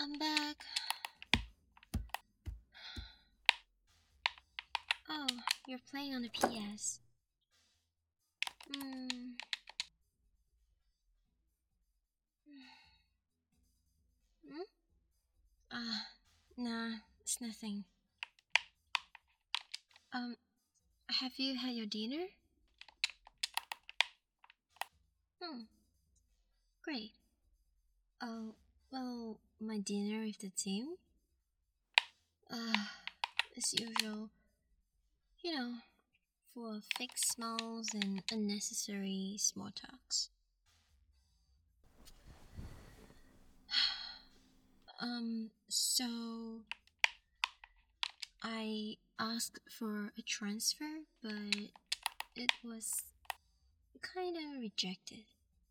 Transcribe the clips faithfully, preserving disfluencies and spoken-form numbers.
I'm back. Oh, you're playing on the P S. Hmm. Hmm? Ah, nah, it's nothing. Um, have you had your dinner? Hmm, great. Oh, well, my dinner with the team? Ah, as usual. You know, full of fake smiles and unnecessary small talks. Um, so I asked for a transfer, but it was kind of rejected.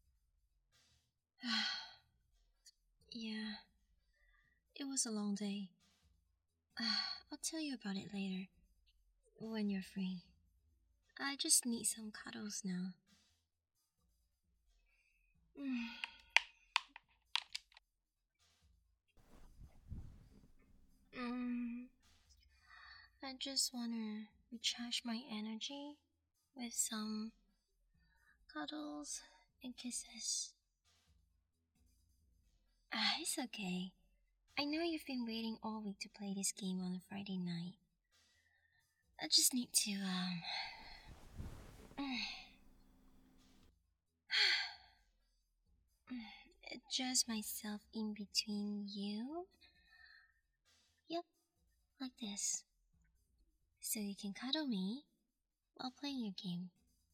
Yeah, it was a long day. I'll tell you about it later, when you're free. I just need some cuddles now. Mm, I just wanna recharge my energy with some cuddles and kisses. Ah, it's okay. I know you've been waiting all week to play this game on a Friday night. I just need to, um. adjust myself in between you. Yep, like this. So you can cuddle me while playing your game.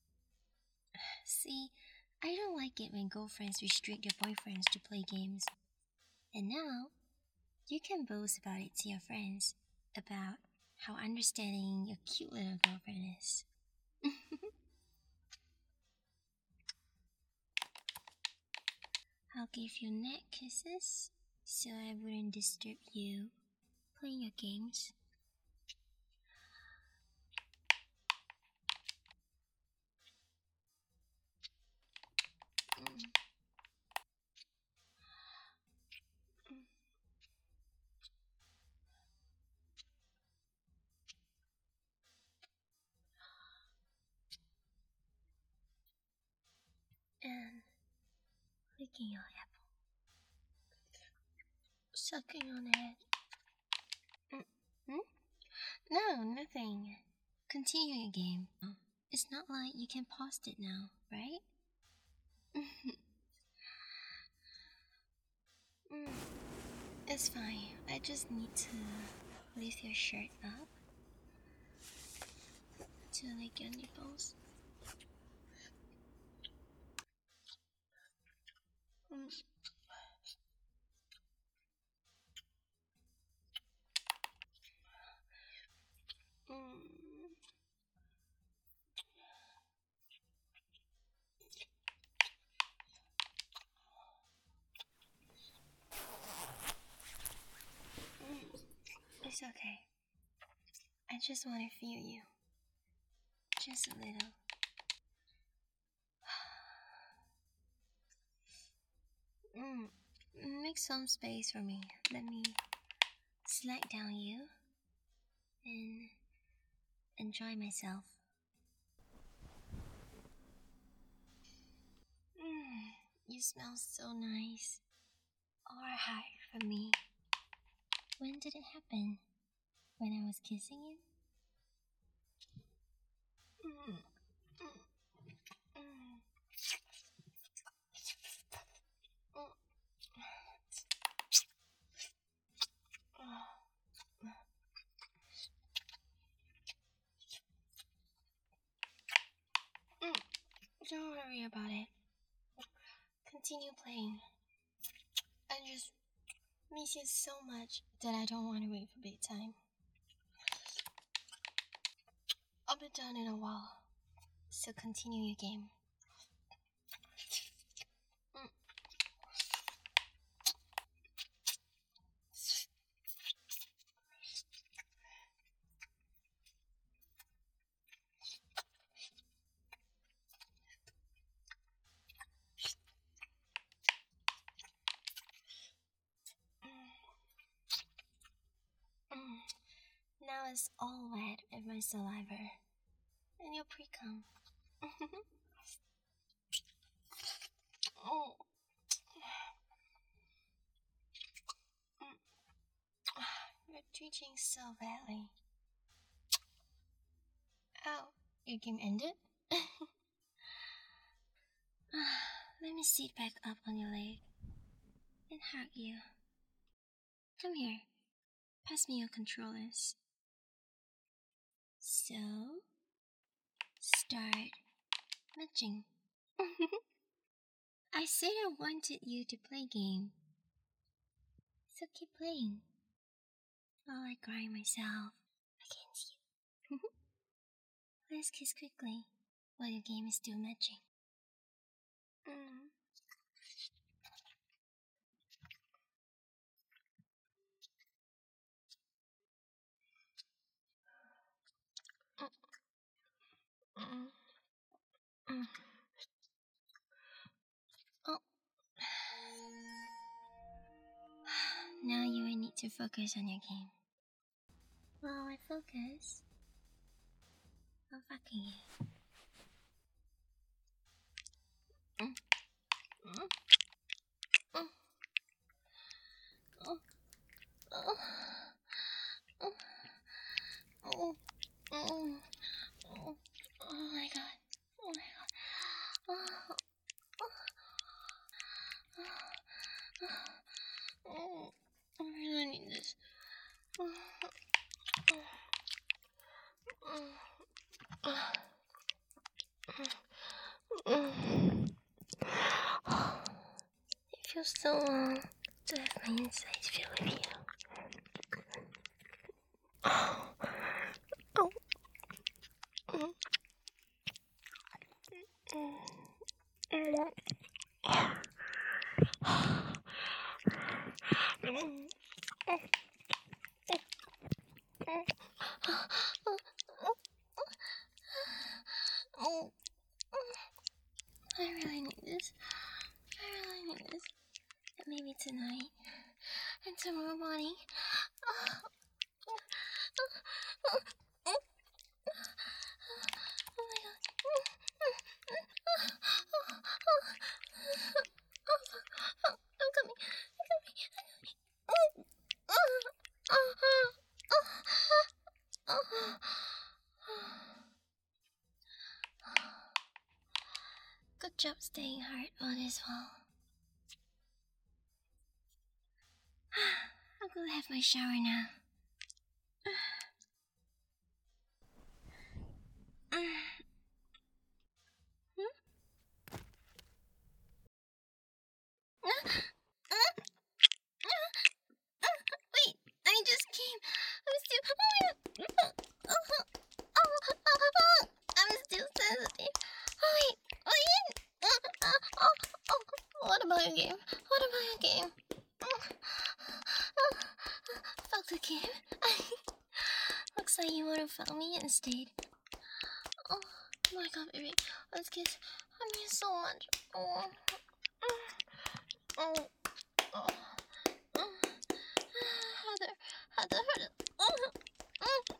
See, I don't like it when girlfriends restrict their boyfriends to play games. And now, you can boast about it to your friends about how understanding your cute little girlfriend is. I'll give you neck kisses so I wouldn't disturb you playing your games. Mm. And licking your apple, sucking on it. Mm. Hmm? No, nothing. Continue your game. It's not like you can pause it now, right? mm. It's fine. I just need to lift your shirt up to lick your nipples. Mm. Mm. Mm. It's okay. I just want to feel you. Just a little. Mm. Make some space for me. Let me slide down you and enjoy myself. Mm. You smell so nice. Or high for me. When did it happen? When I was kissing you? Mm. Mm. Mm. Mm. Don't worry about it. Continue playing. I just miss you so much that I don't want to wait for bedtime. I'll be done in a while, so continue your game. Mm. was all wet with my saliva. And your pre-cum. Oh. You're twitching so badly. Oh, your game ended? Let me sit back up on your leg and hug you. Come here. Pass me your controllers. So, start matching. I said I wanted you to play game. So keep playing. While I cry myself against you. Let's kiss quickly while your game is still matching. Mm. Mm. Mm. Oh. Now you will need to focus on your game. While I focus, I'm fucking you. Mm. Mm. Mm. Oh. Oh. Oh. Oh. Oh. Oh. Oh my god. Oh my god. Oh. Oh. Oh. I really need this. Oh. It feels so long to have my insides feel with you. Oh. Oh. Mm. Mm. Oh. I really need this. I really need this. And maybe tonight and tomorrow morning. Oh. Oh. Oh. Oh my god. I'm coming. I'm coming. I'm coming. Good job staying hard all this while. I'll go have my shower now. Wait, I just came. I'm still. I'm still sensitive. Oh wait, wait. Oh, oh, oh. What about your game? What about your game? Fuck the game. Looks like you wanna fuck me instead. Oh my god, baby. Let's kiss. I miss you so much. Oh. Oh. Oh. Heather. Heather. Heather. Oh. Oh.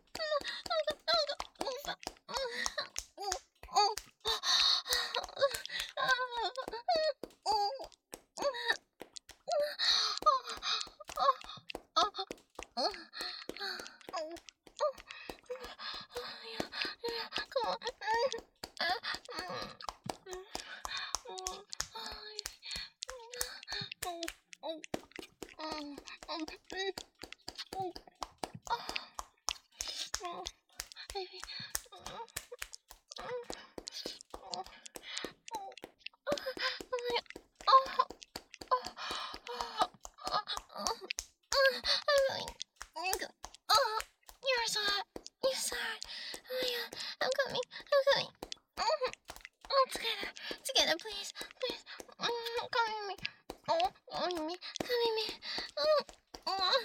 Baby. You're so hot. You're so hot. Oh my god. I'm coming. I'm coming. Oh, together. Together, please. Please. Come with me. Oh, come with me. Come with me. Oh. Oh.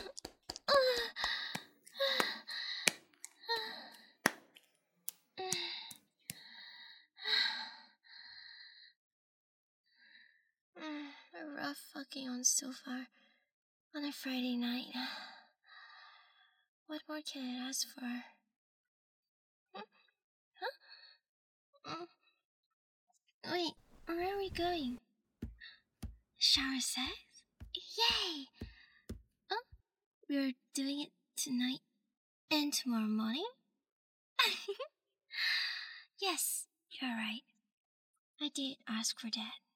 Rough fucking on so far on a Friday night. What more can I ask for? Hmm? Huh? Mm. Wait, where are we going? Shower sex? Yay! Oh, we're doing it tonight and tomorrow morning? Yes, you're right. I did ask for that.